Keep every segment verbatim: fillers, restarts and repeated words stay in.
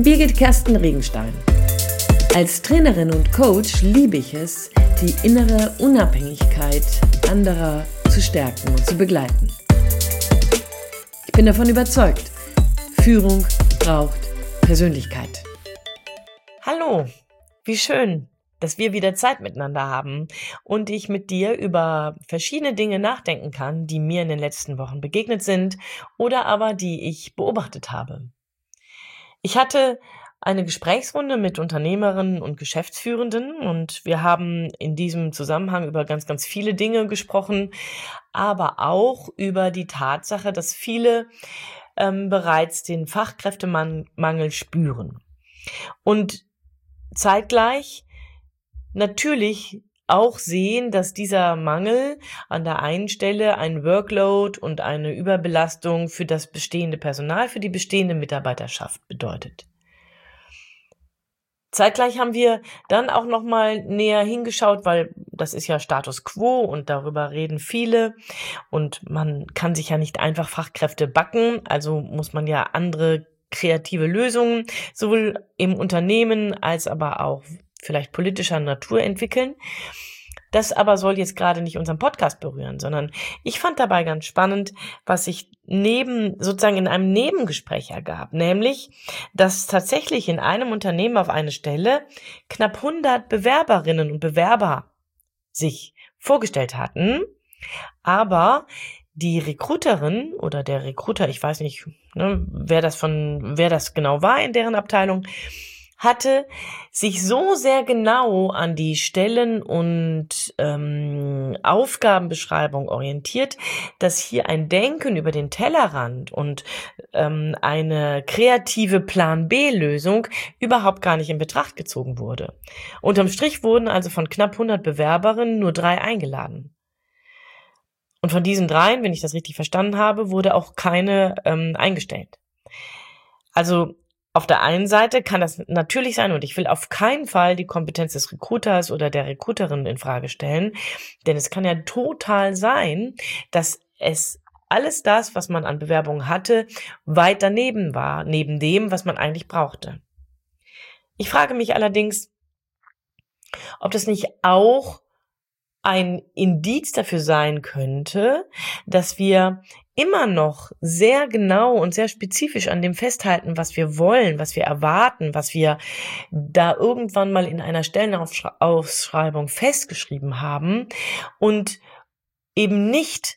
Birgit Kersten Regenstein. Als Trainerin und Coach liebe ich es, die innere Unabhängigkeit anderer zu stärken und zu begleiten. Ich bin davon überzeugt, Führung braucht Persönlichkeit. Hallo, wie schön, dass wir wieder Zeit miteinander haben und ich mit dir über verschiedene Dinge nachdenken kann, die mir in den letzten Wochen begegnet sind oder aber die ich beobachtet habe. Ich hatte eine Gesprächsrunde mit Unternehmerinnen und Geschäftsführenden und wir haben in diesem Zusammenhang über ganz, ganz viele Dinge gesprochen, aber auch über die Tatsache, dass viele ähm, bereits den Fachkräftemangel spüren und zeitgleich natürlich auch sehen, dass dieser Mangel an der einen Stelle ein Workload und eine Überbelastung für das bestehende Personal, für die bestehende Mitarbeiterschaft bedeutet. Zeitgleich haben wir dann auch nochmal näher hingeschaut, weil das ist ja Status quo und darüber reden viele und man kann sich ja nicht einfach Fachkräfte backen, also muss man ja andere kreative Lösungen sowohl im Unternehmen als aber auch vielleicht politischer Natur entwickeln. Das aber soll jetzt gerade nicht unseren Podcast berühren, sondern ich fand dabei ganz spannend, was sich neben, sozusagen in einem Nebengespräch ergab, nämlich, dass tatsächlich in einem Unternehmen auf eine Stelle knapp hundert Bewerberinnen und Bewerber sich vorgestellt hatten, aber die Recruiterin oder der Recruiter, ich weiß nicht, ne, wer das von, wer das genau war in deren Abteilung, hatte sich so sehr genau an die Stellen- und ähm, Aufgabenbeschreibung orientiert, dass hier ein Denken über den Tellerrand und ähm, eine kreative Plan-B-Lösung überhaupt gar nicht in Betracht gezogen wurde. Unterm Strich wurden also von knapp hundert Bewerberinnen nur drei eingeladen. Und von diesen dreien, wenn ich das richtig verstanden habe, wurde auch keine ähm, eingestellt. Also auf der einen Seite kann das natürlich sein, und ich will auf keinen Fall die Kompetenz des Recruiters oder der Recruiterin in Frage stellen, denn es kann ja total sein, dass es alles das, was man an Bewerbungen hatte, weit daneben war, neben dem, was man eigentlich brauchte. Ich frage mich allerdings, ob das nicht auch ein Indiz dafür sein könnte, dass wir immer noch sehr genau und sehr spezifisch an dem festhalten, was wir wollen, was wir erwarten, was wir da irgendwann mal in einer Stellenausschreibung festgeschrieben haben und eben nicht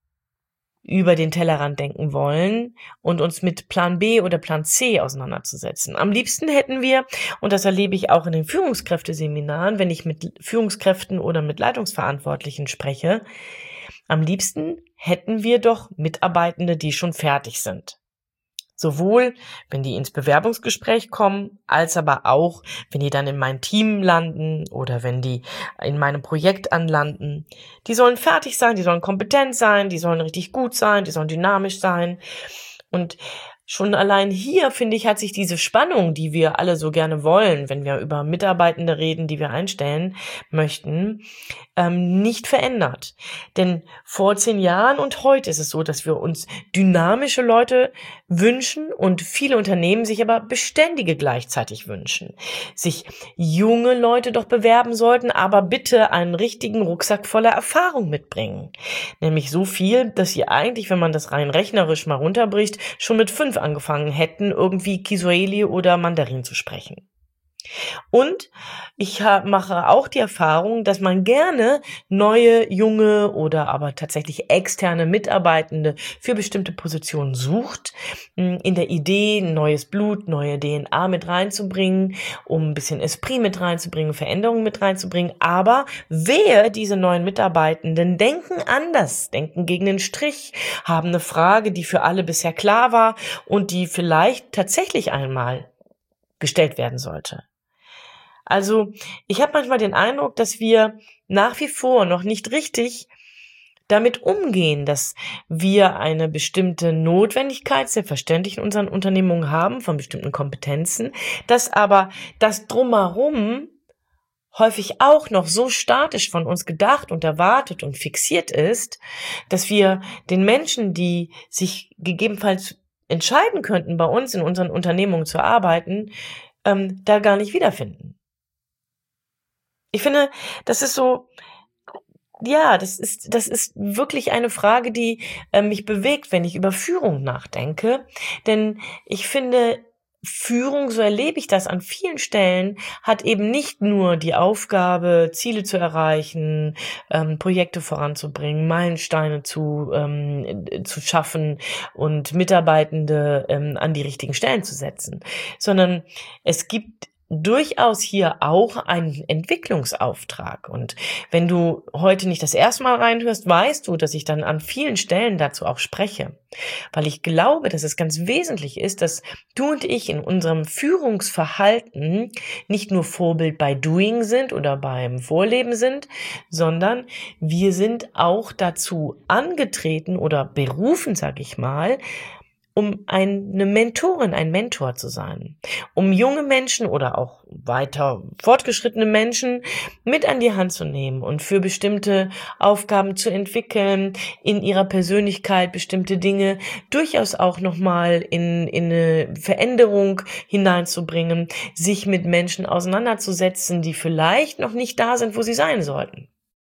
über den Tellerrand denken wollen und uns mit Plan B oder Plan C auseinanderzusetzen. Am liebsten hätten wir, und das erlebe ich auch in den Führungskräfteseminaren, wenn ich mit Führungskräften oder mit Leitungsverantwortlichen spreche, am liebsten hätten wir doch Mitarbeitende, die schon fertig sind. Sowohl, wenn die ins Bewerbungsgespräch kommen, als aber auch, wenn die dann in mein Team landen oder wenn die in meinem Projekt anlanden. Die sollen fertig sein, die sollen kompetent sein, die sollen richtig gut sein, die sollen dynamisch sein. Und schon allein hier, finde ich, hat sich diese Spannung, die wir alle so gerne wollen, wenn wir über Mitarbeitende reden, die wir einstellen möchten, ähm, nicht verändert. Denn vor zehn Jahren und heute ist es so, dass wir uns dynamische Leute wünschen und viele Unternehmen sich aber beständige gleichzeitig wünschen. Sich junge Leute doch bewerben sollten, aber bitte einen richtigen Rucksack voller Erfahrung mitbringen. Nämlich so viel, dass sie eigentlich, wenn man das rein rechnerisch mal runterbricht, schon mit fünf angefangen hätten, irgendwie Kiswahili oder Mandarin zu sprechen. Und ich mache auch die Erfahrung, dass man gerne neue, junge oder aber tatsächlich externe Mitarbeitende für bestimmte Positionen sucht, in der Idee, neues Blut, neue D N A mit reinzubringen, um ein bisschen Esprit mit reinzubringen, Veränderungen mit reinzubringen. Aber wehe, diese neuen Mitarbeitenden denken anders, denken gegen den Strich, haben eine Frage, die für alle bisher klar war und die vielleicht tatsächlich einmal gestellt werden sollte. Also ich habe manchmal den Eindruck, dass wir nach wie vor noch nicht richtig damit umgehen, dass wir eine bestimmte Notwendigkeit, selbstverständlich in unseren Unternehmungen haben, von bestimmten Kompetenzen, dass aber das Drumherum häufig auch noch so statisch von uns gedacht und erwartet und fixiert ist, dass wir den Menschen, die sich gegebenenfalls entscheiden könnten, bei uns in unseren Unternehmungen zu arbeiten, ähm, da gar nicht wiederfinden. Ich finde, das ist so, ja, das ist, das ist wirklich eine Frage, die äh, mich bewegt, wenn ich über Führung nachdenke. Denn ich finde, Führung, so erlebe ich das an vielen Stellen, hat eben nicht nur die Aufgabe, Ziele zu erreichen, ähm, Projekte voranzubringen, Meilensteine zu, ähm, zu schaffen und Mitarbeitende ähm, an die richtigen Stellen zu setzen, sondern es gibt durchaus hier auch einen Entwicklungsauftrag. Und wenn du heute nicht das erste Mal reinhörst, weißt du, dass ich dann an vielen Stellen dazu auch spreche. Weil ich glaube, dass es ganz wesentlich ist, dass du und ich in unserem Führungsverhalten nicht nur Vorbild bei Doing sind oder beim Vorleben sind, sondern wir sind auch dazu angetreten oder berufen, sag ich mal, um eine Mentorin, ein Mentor zu sein, um junge Menschen oder auch weiter fortgeschrittene Menschen mit an die Hand zu nehmen und für bestimmte Aufgaben zu entwickeln, in ihrer Persönlichkeit bestimmte Dinge durchaus auch nochmal in, in eine Veränderung hineinzubringen, sich mit Menschen auseinanderzusetzen, die vielleicht noch nicht da sind, wo sie sein sollten.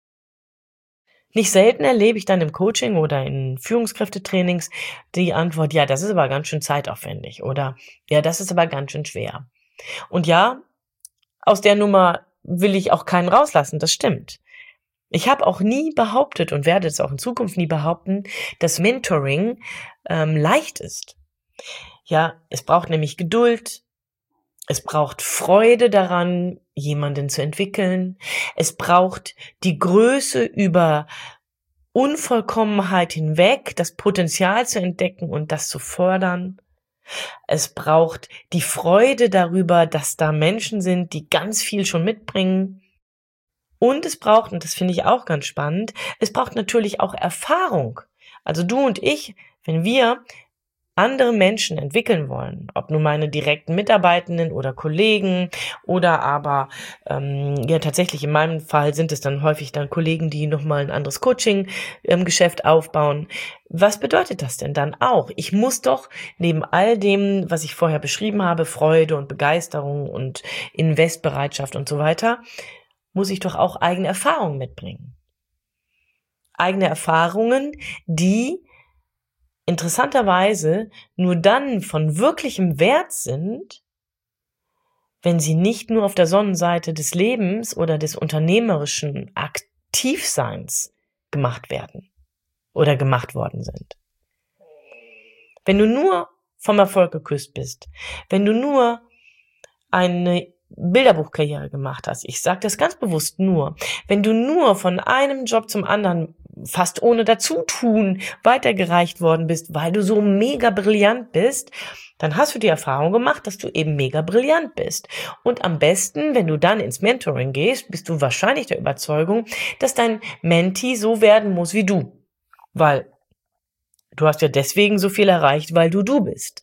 Nicht selten erlebe ich dann im Coaching oder in Führungskräftetrainings die Antwort, ja, das ist aber ganz schön zeitaufwendig oder ja, das ist aber ganz schön schwer. Und ja, aus der Nummer will ich auch keinen rauslassen, das stimmt. Ich habe auch nie behauptet und werde es auch in Zukunft nie behaupten, dass Mentoring ähm, leicht ist. Ja, es braucht nämlich Geduld. Es braucht Freude daran, jemanden zu entwickeln. Es braucht die Größe über Unvollkommenheit hinweg, das Potenzial zu entdecken und das zu fördern. Es braucht die Freude darüber, dass da Menschen sind, die ganz viel schon mitbringen. Und es braucht, und das finde ich auch ganz spannend, es braucht natürlich auch Erfahrung. Also du und ich, wenn wir andere Menschen entwickeln wollen, ob nun meine direkten Mitarbeitenden oder Kollegen oder aber ähm, ja tatsächlich in meinem Fall sind es dann häufig dann Kollegen, die nochmal ein anderes Coaching-Geschäft aufbauen. Was bedeutet das denn dann auch? Ich muss doch neben all dem, was ich vorher beschrieben habe, Freude und Begeisterung und Investbereitschaft und so weiter, muss ich doch auch eigene Erfahrungen mitbringen. Eigene Erfahrungen, die interessanterweise nur dann von wirklichem Wert sind, wenn sie nicht nur auf der Sonnenseite des Lebens oder des unternehmerischen Aktivseins gemacht werden oder gemacht worden sind. Wenn du nur vom Erfolg geküsst bist, wenn du nur eine Bilderbuchkarriere gemacht hast, ich sage das ganz bewusst nur, wenn du nur von einem Job zum anderen fast ohne Dazutun weitergereicht worden bist, weil du so mega brillant bist, dann hast du die Erfahrung gemacht, dass du eben mega brillant bist. Und am besten, wenn du dann ins Mentoring gehst, bist du wahrscheinlich der Überzeugung, dass dein Mentee so werden muss wie du. Weil du hast ja deswegen so viel erreicht, weil du du bist.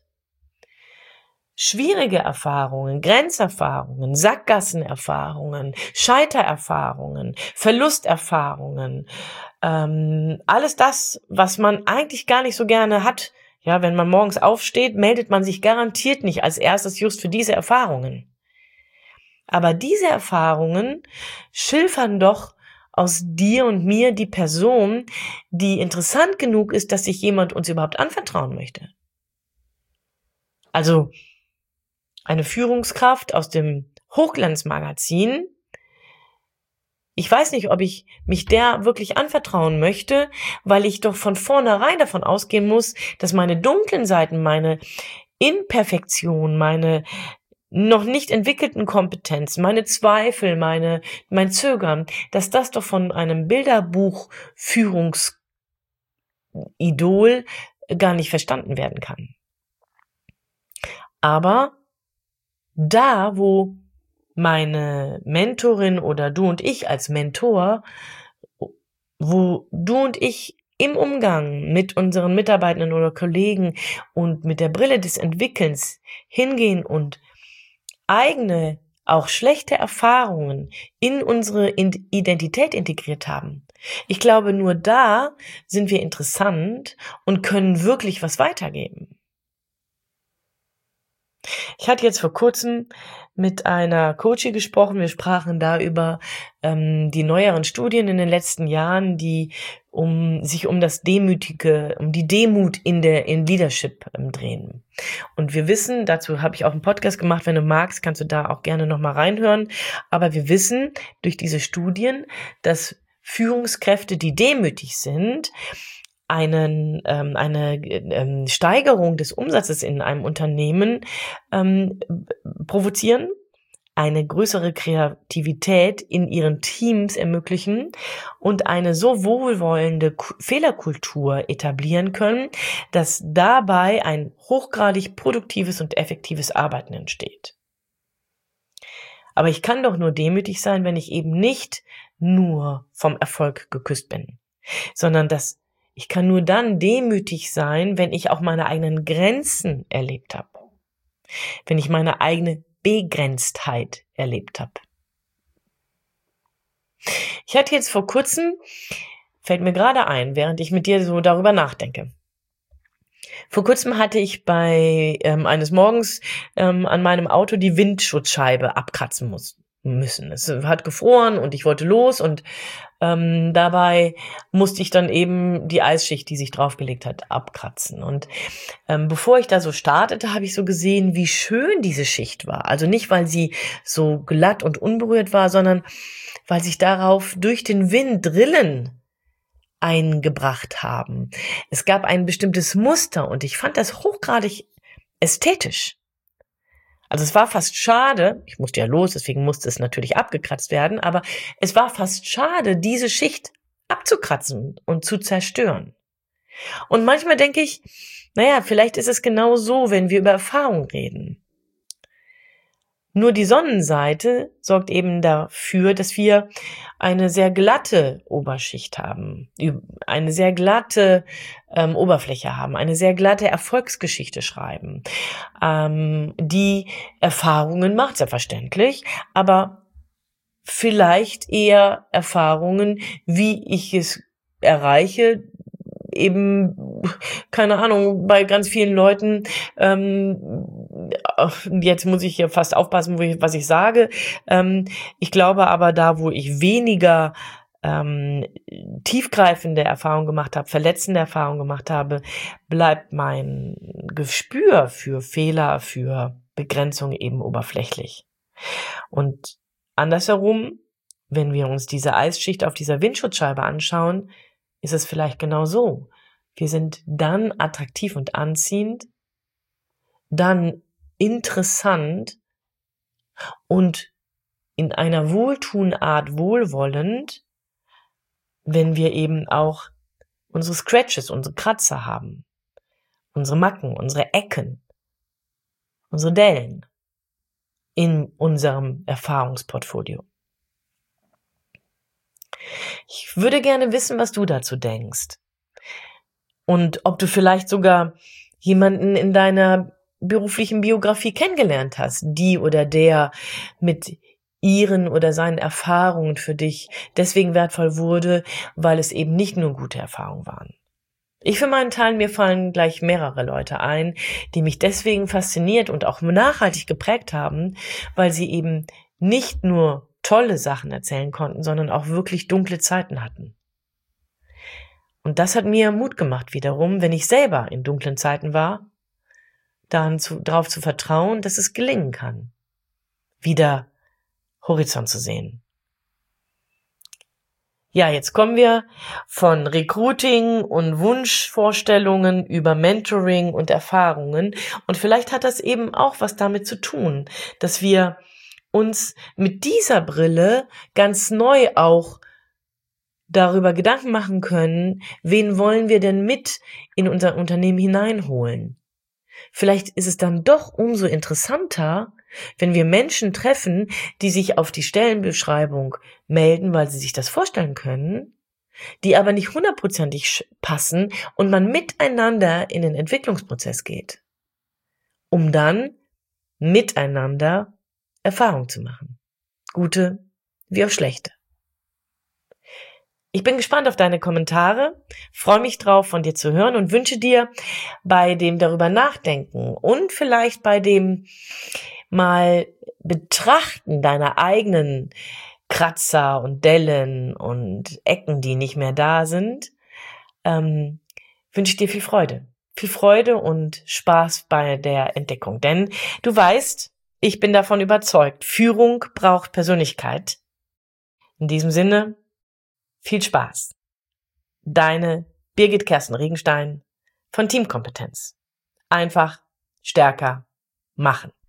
Schwierige Erfahrungen, Grenzerfahrungen, Sackgassenerfahrungen, Scheitererfahrungen, Verlusterfahrungen, ähm, alles das, was man eigentlich gar nicht so gerne hat. Ja, wenn man morgens aufsteht, meldet man sich garantiert nicht als erstes just für diese Erfahrungen. Aber diese Erfahrungen schilfern doch aus dir und mir die Person, die interessant genug ist, dass sich jemand uns überhaupt anvertrauen möchte. Also eine Führungskraft aus dem Hochglanzmagazin, ich weiß nicht, ob ich mich der wirklich anvertrauen möchte, weil ich doch von vornherein davon ausgehen muss, dass meine dunklen Seiten, meine Imperfektion, meine noch nicht entwickelten Kompetenzen, meine Zweifel, meine, mein Zögern, dass das doch von einem Bilderbuch-Führungsidol gar nicht verstanden werden kann. Aber da, wo meine Mentorin oder du und ich als Mentor, wo du und ich im Umgang mit unseren Mitarbeitenden oder Kollegen und mit der Brille des Entwickelns hingehen und eigene, auch schlechte Erfahrungen in unsere Identität integriert haben. Ich glaube, nur da sind wir interessant und können wirklich was weitergeben. Ich hatte jetzt vor kurzem mit einer Coachie gesprochen. Wir sprachen da über ähm, die neueren Studien in den letzten Jahren, die um sich um das Demütige, um die Demut in der in Leadership ähm, drehen. Und wir wissen, dazu habe ich auch einen Podcast gemacht. Wenn du magst, kannst du da auch gerne noch mal reinhören. Aber wir wissen durch diese Studien, dass Führungskräfte, die demütig sind, einen ähm, eine ähm, Steigerung des Umsatzes in einem Unternehmen ähm, provozieren, eine größere Kreativität in ihren Teams ermöglichen und eine so wohlwollende K- Fehlerkultur etablieren können, dass dabei ein hochgradig produktives und effektives Arbeiten entsteht. Aber ich kann doch nur demütig sein, wenn ich eben nicht nur vom Erfolg geküsst bin, sondern dass ich kann nur dann demütig sein, wenn ich auch meine eigenen Grenzen erlebt habe. Wenn ich meine eigene Begrenztheit erlebt habe. Ich hatte jetzt vor kurzem, fällt mir gerade ein, während ich mit dir so darüber nachdenke. Vor kurzem hatte ich bei ähm, eines Morgens ähm, an meinem Auto die Windschutzscheibe abkratzen muss, müssen. Es hat gefroren und ich wollte los und ähm, dabei musste ich dann eben die Eisschicht, die sich draufgelegt hat, abkratzen. Und ähm, bevor ich da so startete, habe ich so gesehen, wie schön diese Schicht war. Also nicht, weil sie so glatt und unberührt war, sondern weil sich darauf durch den Wind Rillen eingebracht haben. Es gab ein bestimmtes Muster und ich fand das hochgradig ästhetisch. Also es war fast schade, ich musste ja los, deswegen musste es natürlich abgekratzt werden, aber es war fast schade, diese Schicht abzukratzen und zu zerstören. Und manchmal denke ich, naja, vielleicht ist es genau so, wenn wir über Erfahrung reden. Nur die Sonnenseite sorgt eben dafür, dass wir eine sehr glatte Oberschicht haben, eine sehr glatte ähm, Oberfläche haben, eine sehr glatte Erfolgsgeschichte schreiben, ähm, die Erfahrungen macht, selbstverständlich, aber vielleicht eher Erfahrungen, wie ich es erreiche, eben, keine Ahnung, bei ganz vielen Leuten, ähm, jetzt muss ich hier fast aufpassen, wo ich, was ich sage, ähm, ich glaube aber da, wo ich weniger ähm, tiefgreifende Erfahrungen gemacht habe, verletzende Erfahrungen gemacht habe, bleibt mein Gespür für Fehler, für Begrenzung eben oberflächlich. Und andersherum, wenn wir uns diese Eisschicht auf dieser Windschutzscheibe anschauen, ist es vielleicht genau so. Wir sind dann attraktiv und anziehend, dann interessant und in einer wohltuenden Art wohlwollend, wenn wir eben auch unsere Scratches, unsere Kratzer haben, unsere Macken, unsere Ecken, unsere Dellen in unserem Erfahrungsportfolio. Ich würde gerne wissen, was du dazu denkst. Und ob du vielleicht sogar jemanden in deiner beruflichen Biografie kennengelernt hast, die oder der mit ihren oder seinen Erfahrungen für dich deswegen wertvoll wurde, weil es eben nicht nur gute Erfahrungen waren. Ich für meinen Teil, mir fallen gleich mehrere Leute ein, die mich deswegen fasziniert und auch nachhaltig geprägt haben, weil sie eben nicht nur tolle Sachen erzählen konnten, sondern auch wirklich dunkle Zeiten hatten. Und das hat mir Mut gemacht wiederum, wenn ich selber in dunklen Zeiten war, dann zu, darauf zu vertrauen, dass es gelingen kann, wieder Horizont zu sehen. Ja, jetzt kommen wir von Recruiting und Wunschvorstellungen über Mentoring und Erfahrungen. Und vielleicht hat das eben auch was damit zu tun, dass wir uns mit dieser Brille ganz neu auch darüber Gedanken machen können, wen wollen wir denn mit in unser Unternehmen hineinholen. Vielleicht ist es dann doch umso interessanter, wenn wir Menschen treffen, die sich auf die Stellenbeschreibung melden, weil sie sich das vorstellen können, die aber nicht hundertprozentig passen und man miteinander in den Entwicklungsprozess geht, um dann miteinander Erfahrung zu machen. Gute wie auch schlechte. Ich bin gespannt auf deine Kommentare, freue mich drauf, von dir zu hören und wünsche dir bei dem darüber nachdenken und vielleicht bei dem mal Betrachten deiner eigenen Kratzer und Dellen und Ecken, die nicht mehr da sind, ähm, wünsche ich dir viel Freude. Viel Freude und Spaß bei der Entdeckung. Denn du weißt, ich bin davon überzeugt, Führung braucht Persönlichkeit. In diesem Sinne, viel Spaß. Deine Birgit Kersten Regenstein von Teamkompetenz. Einfach stärker machen.